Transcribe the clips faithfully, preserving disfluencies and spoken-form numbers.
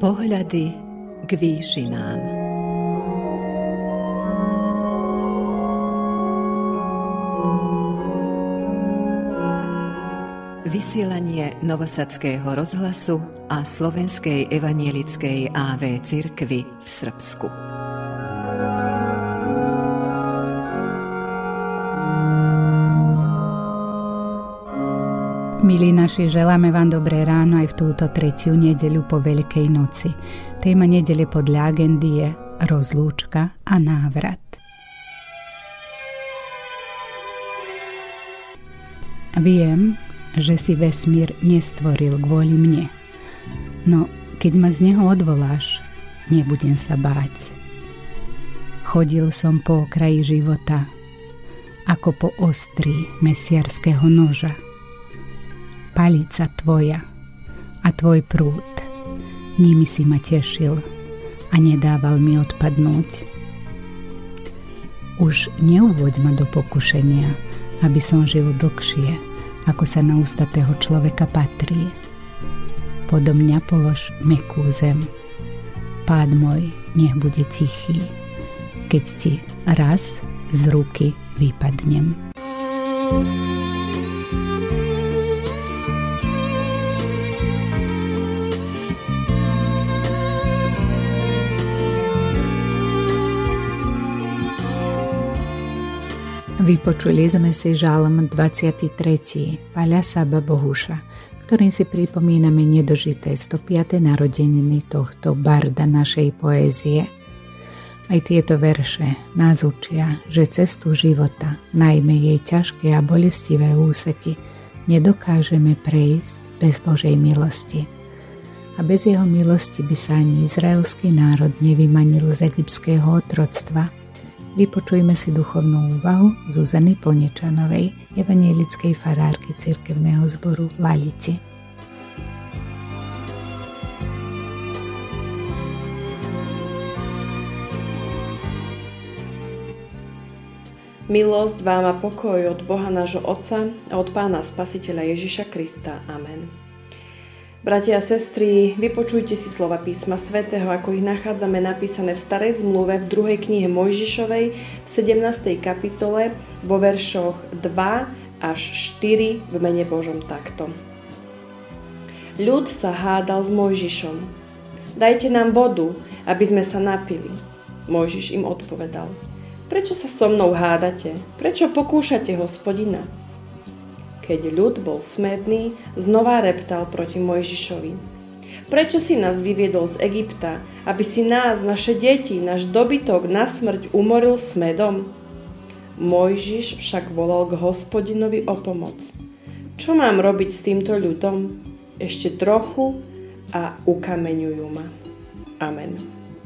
Pohľady k výšinám. Vysielanie Novosadského rozhlasu a Slovenskej evanielickej á vé cirkvi v Srbsku. Milí naši, želáme vám dobré ráno aj v túto tretiu nedeľu po Veľkej noci. Téma nedele podľa agendy je rozlúčka a návrat. Viem, že si vesmír nestvoril kvôli mne. No, keď ma z neho odvoláš, nebudem sa báť. Chodil som po okraji života, ako po ostrí mesiarského noža. Palica tvoja a tvoj prúd, nimi si ma tešil a nedával mi odpadnúť. Už neuvoď ma do pokušenia, aby som žil dlhšie, ako sa na ústatého človeka patrí. Podo mňa polož mäkkú zem. Pád môj nech bude tichý, keď ti raz z ruky vypadnem. Vypočuli sme si žalm dvadsiaty tretí Páľa Saba Bohuša, ktorým si pripomíname nedožité stopiate narodeniny tohto barda našej poézie. Aj tieto verše nás učia, že cestu života, najmä jej ťažké a bolestivé úseky, nedokážeme prejsť bez Božej milosti. A bez jeho milosti by sa ani izraelský národ nevymanil z egyptského otroctva. Vypočujme si duchovnú úvahu Zuzany Plničanovej, evanielickej farárky cirkevného zboru v Lalici. Milosť vám a pokoj od Boha nášho Otca a od Pána Spasiteľa Ježiša Krista. Amen. Bratia a sestry, vypočujte si slova písma svätého, ako ich nachádzame napísané v Starej zmluve v druhej knihe Mojžišovej v sedemnástej kapitole vo veršoch dva až štyri v mene Božom takto. Ľud sa hádal s Mojžišom. Dajte nám vodu, aby sme sa napili. Mojžiš im odpovedal. Prečo sa so mnou hádate? Prečo pokúšate Hospodina? Keď ľud bol smedný, znova reptal proti Mojžišovi. Prečo si nás vyviedol z Egypta, aby si nás, naše deti, náš dobytok na smrť umoril smedom? Mojžiš však volal k Hospodinovi o pomoc. Čo mám robiť s týmto ľudom? Ešte trochu a ukameňujú ma. Amen.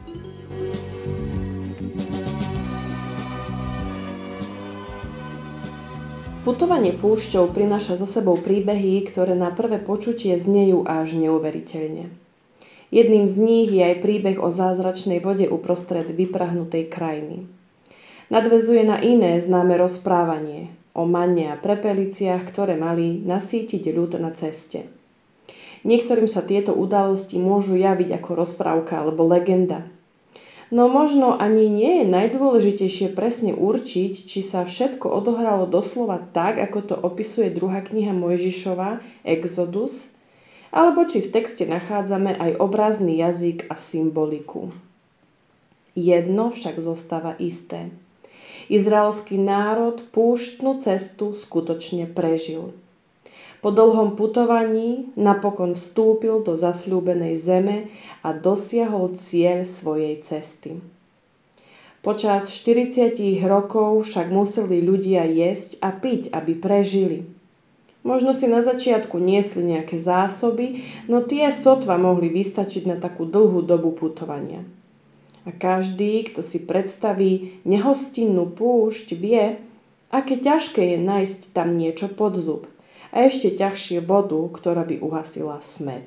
Putovanie púšťou prináša so sebou príbehy, ktoré na prvé počutie znejú až neuveriteľne. Jedným z nich je aj príbeh o zázračnej vode uprostred vyprahnutej krajiny. Nadväzuje na iné známe rozprávanie o manne a prepeliciach, ktoré mali nasýtiť ľud na ceste. Niektorým sa tieto udalosti môžu javiť ako rozprávka alebo legenda. No možno ani nie je najdôležitejšie presne určiť, či sa všetko odohralo doslova tak, ako to opisuje druhá kniha Mojžišova, Exodus, alebo či v texte nachádzame aj obrazný jazyk a symboliku. Jedno však zostáva isté. Izraelský národ púštnu cestu skutočne prežil. Po dlhom putovaní napokon vstúpil do zasľúbenej zeme a dosiahol cieľ svojej cesty. Počas štyridsať rokov však museli ľudia jesť a piť, aby prežili. Možno si na začiatku niesli nejaké zásoby, no tie sotva mohli vystačiť na takú dlhú dobu putovania. A každý, kto si predstaví nehostinnú púšť, vie, aké ťažké je nájsť tam niečo pod zub. A ešte ťažšie vodu, ktorá by uhasila smäd.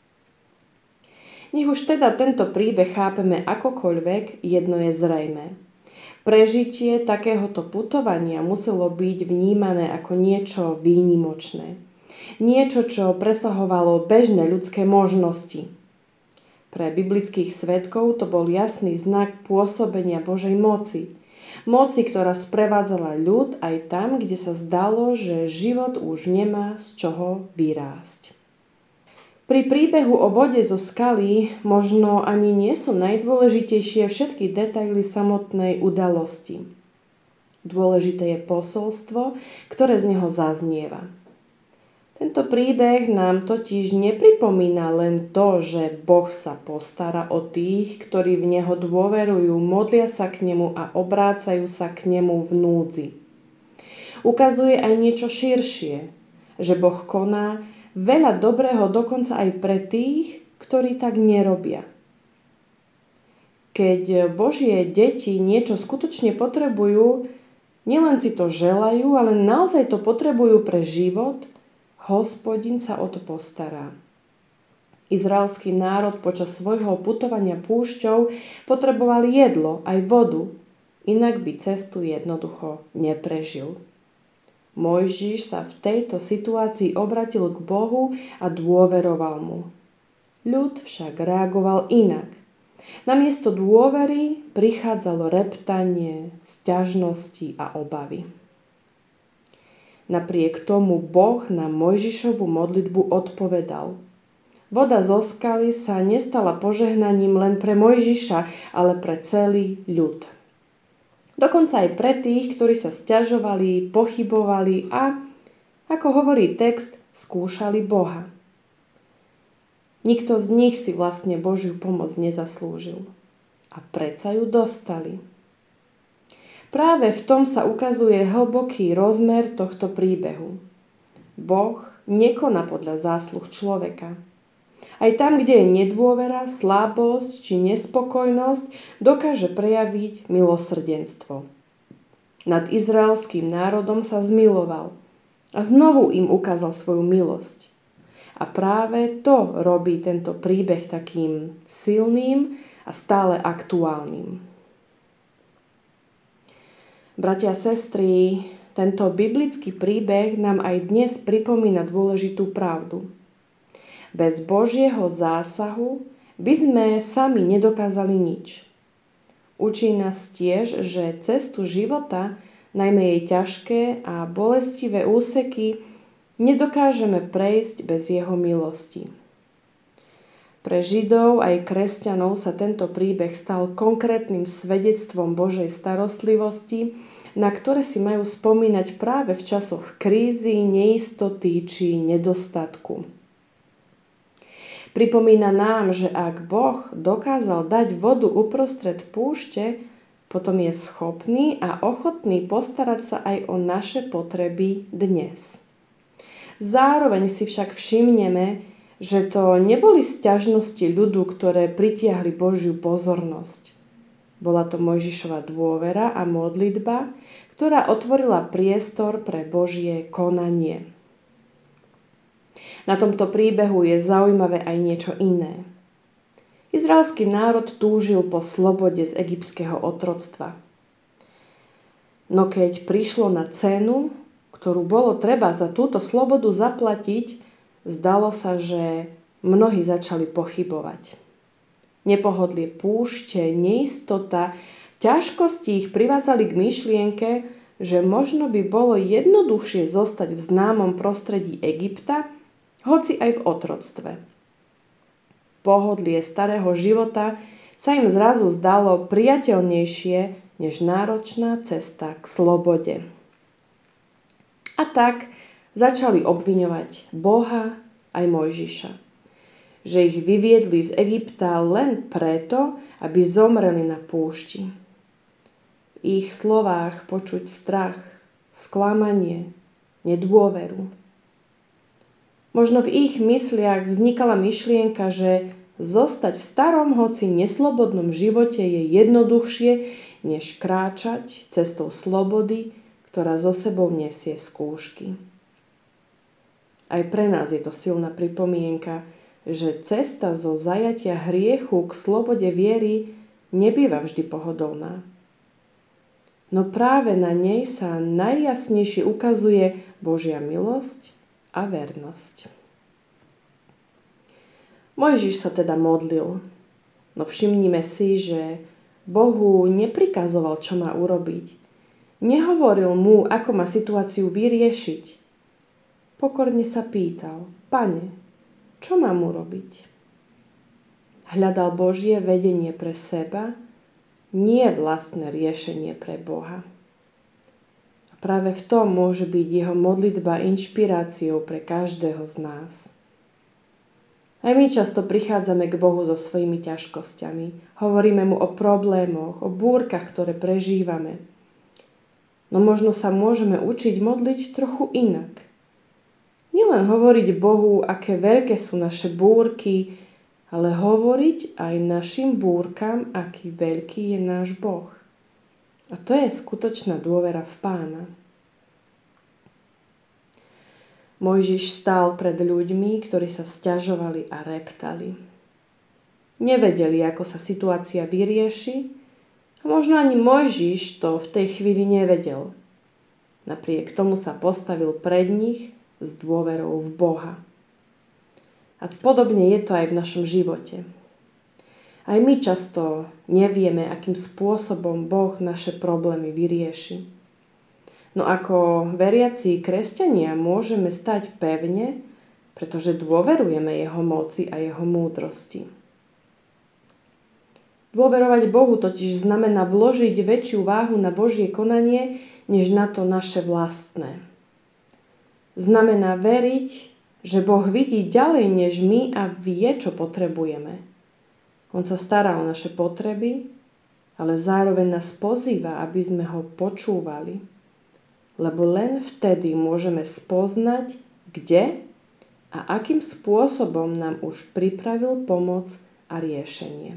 Nech už teda tento príbeh chápeme akokoľvek, jedno je zrejmé. Prežitie takéhoto putovania muselo byť vnímané ako niečo výnimočné. Niečo, čo presahovalo bežné ľudské možnosti. Pre biblických svedkov to bol jasný znak pôsobenia Božej moci. Moci, ktorá sprevádzala ľud aj tam, kde sa zdalo, že život už nemá z čoho vyrásť. Pri príbehu o vode zo skaly možno ani nie sú najdôležitejšie všetky detaily samotnej udalosti. Dôležité je posolstvo, ktoré z neho zaznieva. Tento príbeh nám totiž nepripomína len to, že Boh sa postará o tých, ktorí v Neho dôverujú, modlia sa k Nemu a obrácajú sa k Nemu v núdzi. Ukazuje aj niečo širšie, že Boh koná veľa dobrého dokonca aj pre tých, ktorí tak nerobia. Keď Božie deti niečo skutočne potrebujú, nielen si to želajú, ale naozaj to potrebujú pre život, Hospodin sa o to postará. Izraelský národ počas svojho putovania púšťou potreboval jedlo aj vodu, inak by cestu jednoducho neprežil. Mojžiš sa v tejto situácii obratil k Bohu a dôveroval mu. Ľud však reagoval inak. Namiesto dôvery prichádzalo reptanie, sťažnosti a obavy. Napriek tomu Boh na Mojžišovu modlitbu odpovedal. Voda zo skaly sa nestala požehnaním len pre Mojžiša, ale pre celý ľud. Dokonca aj pre tých, ktorí sa sťažovali, pochybovali a, ako hovorí text, skúšali Boha. Nikto z nich si vlastne Božiu pomoc nezaslúžil. A predsa ju dostali. Práve v tom sa ukazuje hlboký rozmer tohto príbehu. Boh nekoná podľa zásluh človeka. Aj tam, kde je nedôvera, slabosť či nespokojnosť, dokáže prejaviť milosrdenstvo. Nad izraelským národom sa zmiloval a znovu im ukázal svoju milosť. A práve to robí tento príbeh takým silným a stále aktuálnym. Bratia a sestry, tento biblický príbeh nám aj dnes pripomína dôležitú pravdu. Bez Božieho zásahu by sme sami nedokázali nič. Učí nás tiež, že cestu života, najmä jej ťažké a bolestivé úseky, nedokážeme prejsť bez jeho milosti. Pre Židov aj kresťanov sa tento príbeh stal konkrétnym svedectvom Božej starostlivosti, na ktoré si majú spomínať práve v časoch krízy, neistoty či nedostatku. Pripomína nám, že ak Boh dokázal dať vodu uprostred púšte, potom je schopný a ochotný postarať sa aj o naše potreby dnes. Zároveň si však všimneme, že to neboli sťažnosti ľudu, ktoré pritiahli Božiu pozornosť. Bola to Mojžišova dôvera a modlitba, ktorá otvorila priestor pre Božie konanie. Na tomto príbehu je zaujímavé aj niečo iné. Izraelský národ túžil po slobode z egyptského otroctva. No keď prišlo na cenu, ktorú bolo treba za túto slobodu zaplatiť, zdalo sa, že mnohí začali pochybovať. Nepohodlie púšte, neistota, ťažkosti ich privádzali k myšlienke, že možno by bolo jednoduchšie zostať v známom prostredí Egypta, hoci aj v otroctve. Pohodlie starého života sa im zrazu zdalo priateľnejšie než náročná cesta k slobode. A tak začali obviňovať Boha aj Mojžiša, že ich vyviedli z Egypta len preto, aby zomreli na púšti. V ich slovách počuť strach, sklamanie, nedôveru. Možno v ich mysliach vznikala myšlienka, že zostať v starom, hoci neslobodnom živote je jednoduchšie, než kráčať cestou slobody, ktorá so sebou nesie skúšky. Aj pre nás je to silná pripomienka, že cesta zo zajatia hriechu k slobode viery nebýva vždy pohodlná. No práve na nej sa najjasnejšie ukazuje Božia milosť a vernosť. Mojžiš sa teda modlil. No všimnime si, že Bohu neprikazoval, čo má urobiť. Nehovoril mu, ako má situáciu vyriešiť. Pokorne sa pýtal: Pane, čo mám urobiť? Hľadal Božie vedenie pre seba, nie vlastné riešenie pre Boha. A práve v tom môže byť jeho modlitba inšpiráciou pre každého z nás. Aj my často prichádzame k Bohu so svojimi ťažkosťami. Hovoríme mu o problémoch, o búrkach, ktoré prežívame. No možno sa môžeme učiť modliť trochu inak. Nielen hovoriť Bohu, aké veľké sú naše búrky, ale hovoriť aj našim búrkam, aký veľký je náš Boh. A to je skutočná dôvera v Pána. Mojžiš stál pred ľuďmi, ktorí sa sťažovali a reptali. Nevedeli, ako sa situácia vyrieši, a možno ani Mojžiš to v tej chvíli nevedel. Napriek tomu sa postavil pred nich s dôverou v Boha. A podobne je to aj v našom živote. Aj my často nevieme, akým spôsobom Boh naše problémy vyrieši. No ako veriaci kresťania môžeme stať pevne, pretože dôverujeme jeho moci a jeho múdrosti. Dôverovať Bohu totiž znamená vložiť väčšiu váhu na Božie konanie, než na to naše vlastné. Znamená veriť, že Boh vidí ďalej než my a vie, čo potrebujeme. On sa stará o naše potreby, ale zároveň nás pozýva, aby sme ho počúvali. Lebo len vtedy môžeme spoznať, kde a akým spôsobom nám už pripravil pomoc a riešenie.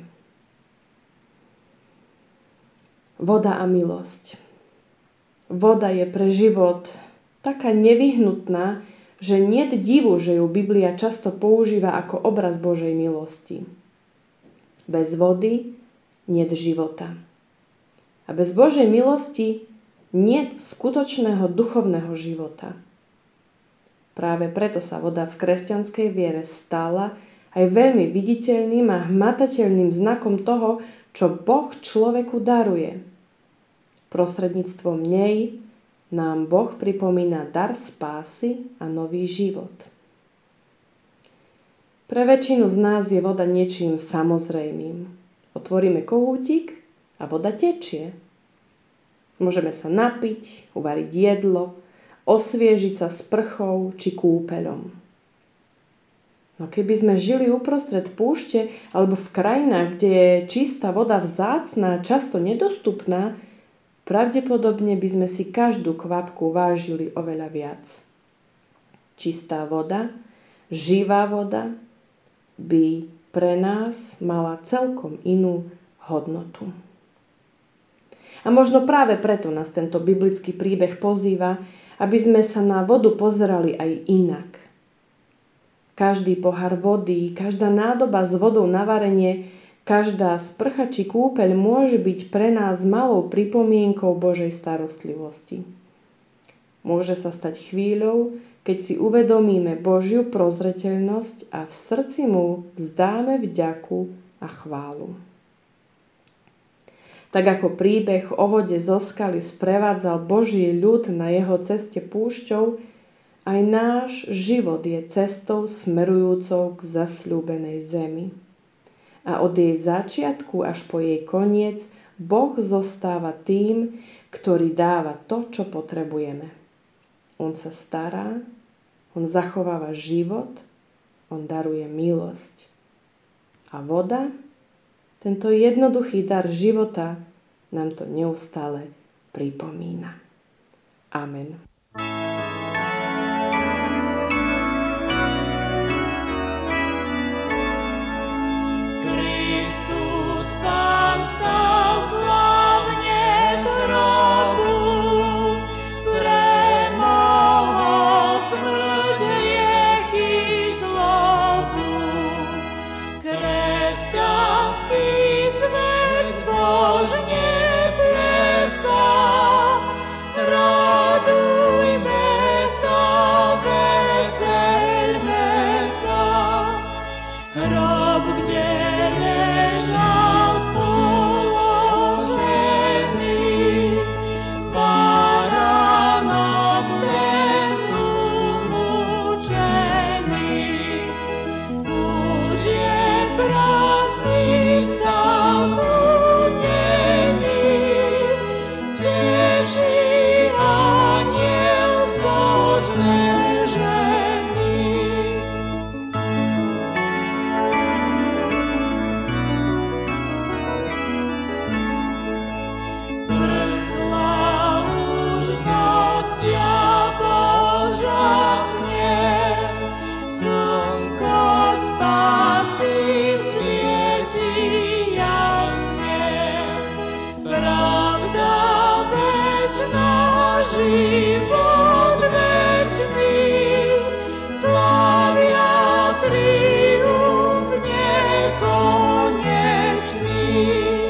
Voda a milosť. Voda je pre život taká nevyhnutná, že niet divu, že ju Biblia často používa ako obraz Božej milosti. Bez vody niet života. A bez Božej milosti niet skutočného duchovného života. Práve preto sa voda v kresťanskej viere stala aj veľmi viditeľným a hmatateľným znakom toho, čo Boh človeku daruje. Prostredníctvom nej nám Boh pripomína dar spásy a nový život. Pre väčšinu z nás je voda niečím samozrejmým. Otvoríme kohútik a voda tečie. Môžeme sa napiť, uvariť jedlo, osviežiť sa sprchou či kúpeľom. No keby sme žili uprostred púšte alebo v krajinách, kde je čistá voda vzácna a často nedostupná, pravdepodobne by sme si každú kvapku vážili oveľa viac. Čistá voda, živá voda by pre nás mala celkom inú hodnotu. A možno práve preto nás tento biblický príbeh pozýva, aby sme sa na vodu pozerali aj inak. Každý pohár vody, každá nádoba s vodou na varenie, každá sprcha či kúpeľ môže byť pre nás malou pripomienkou Božej starostlivosti. Môže sa stať chvíľou, keď si uvedomíme Božiu prozreteľnosť a v srdci mu vzdáme vďaku a chválu. Tak ako príbeh o vode zo skaly sprevádzal Boží ľud na jeho ceste púšťou, aj náš život je cestou smerujúcou k zasľúbenej zemi. A od jej začiatku až po jej koniec Boh zostáva tým, ktorý dáva to, čo potrebujeme. On sa stará, on zachováva život, on daruje milosť. A voda, tento jednoduchý dar života, nám to neustále pripomína. Amen. Radujme život večný, slavia triumf nekonečný.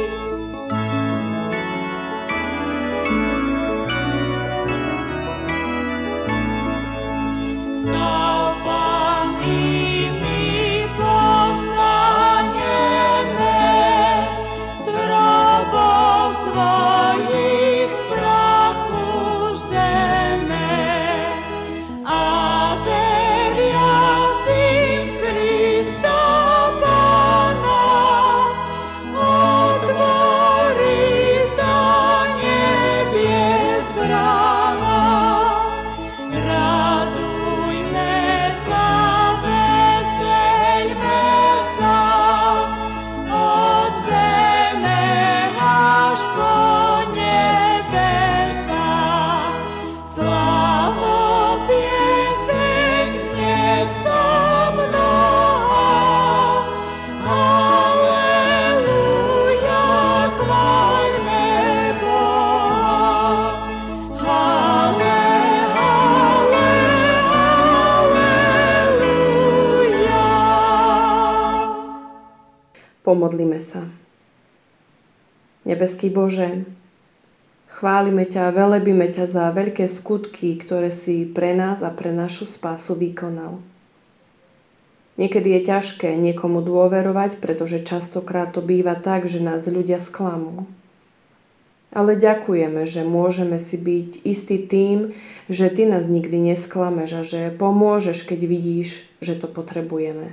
Pomodlíme sa. Nebeský Bože, chválime ťa a velebíme ťa za veľké skutky, ktoré si pre nás a pre našu spásu vykonal. Niekedy je ťažké niekomu dôverovať, pretože častokrát to býva tak, že nás ľudia sklamú. Ale ďakujeme, že môžeme si byť istí tým, že Ty nás nikdy nesklameš a že pomôžeš, keď vidíš, že to potrebujeme.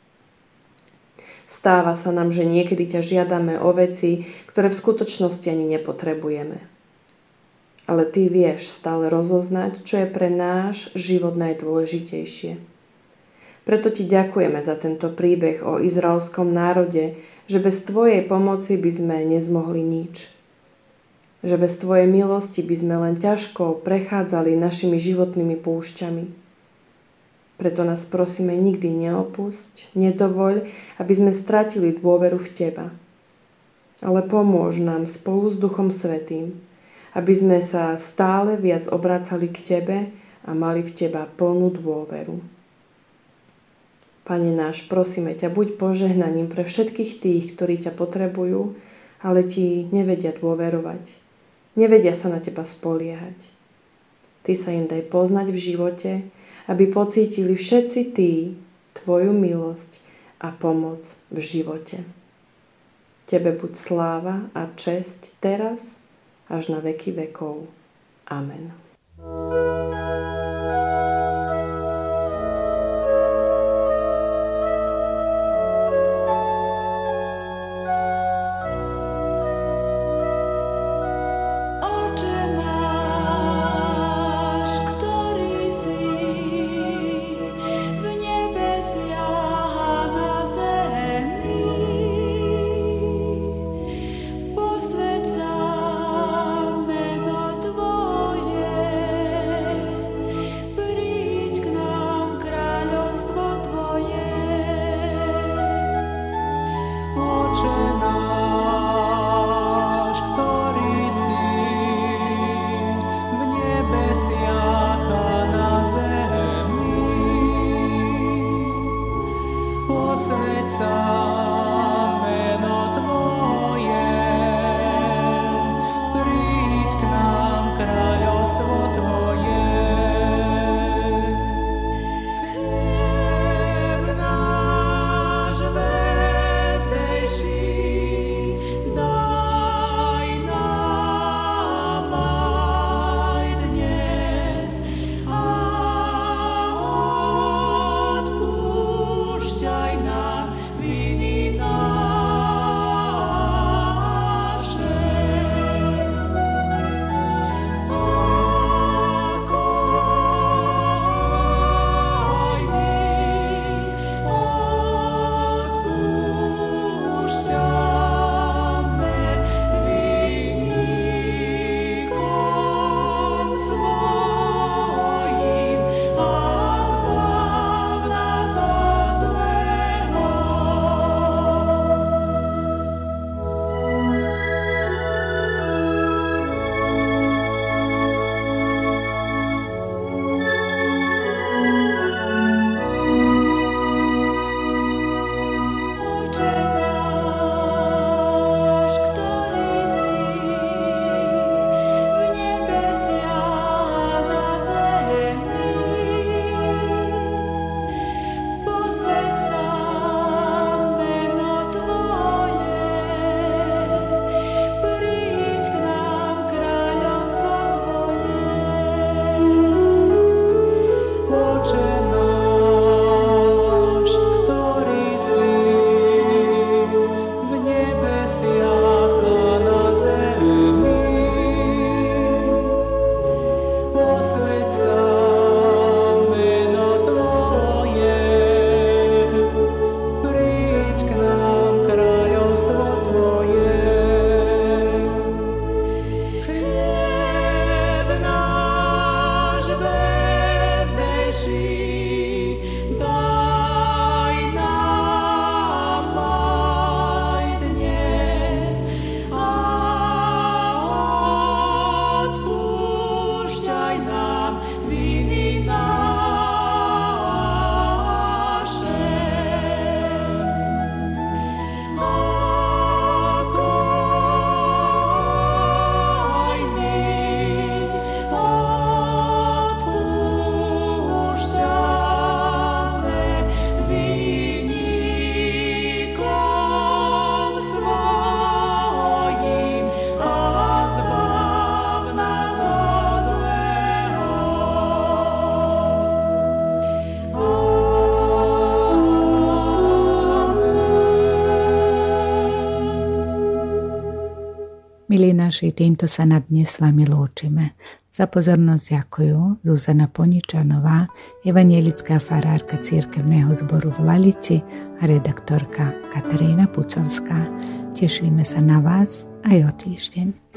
Stáva sa nám, že niekedy ťa žiadame o veci, ktoré v skutočnosti ani nepotrebujeme. Ale Ty vieš stále rozoznať, čo je pre náš život najdôležitejšie. Preto Ti ďakujeme za tento príbeh o izraelskom národe, že bez Tvojej pomoci by sme nezmohli nič. Že bez Tvojej milosti by sme len ťažko prechádzali našimi životnými púšťami. Preto nás prosíme, nikdy neopusť, nedovoľ, aby sme stratili dôveru v Teba. Ale pomôž nám spolu s Duchom Svätým, aby sme sa stále viac obracali k Tebe a mali v Teba plnú dôveru. Pane náš, prosíme ťa, buď požehnaním pre všetkých tých, ktorí ťa potrebujú, ale Ti nevedia dôverovať. Nevedia sa na Teba spoliehať. Ty sa im daj poznať v živote, aby pocítili všetci tí Tvoju milosť a pomoc v živote. Tebe buď sláva a česť teraz až na veky vekov. Amen. Posväcam meno Tvoje, Milí naši, týmto sa na dnes s vami lúčime. Za pozornosť ďakujú Zuzana Poničanová, evanjelická farárka cirkevného zboru v Lalici a redaktorka Katarína Pucovská. Tešíme sa na vás aj o týždeň.